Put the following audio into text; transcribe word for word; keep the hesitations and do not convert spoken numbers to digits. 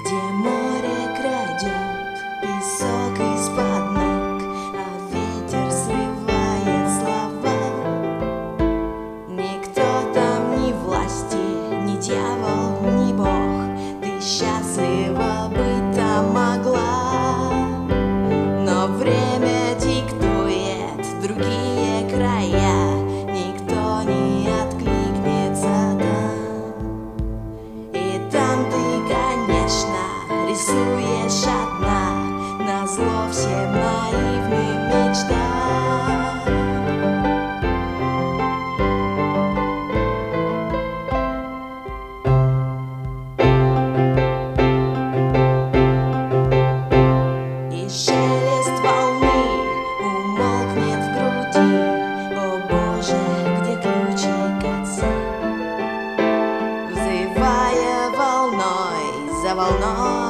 где море крадет песок из-под ног, а ветер срывает слова. Никто там ни власти, ни дьявол, ни бог, ты счастлива быть там могла. Но время диктует другие края, никто не откликнется там. И там ты, конечно, рисуешь одна, назло всем наивным мечтам. И шелест волны умолкнет в груди. О Боже, где ключик отца? Взывая волной за волной,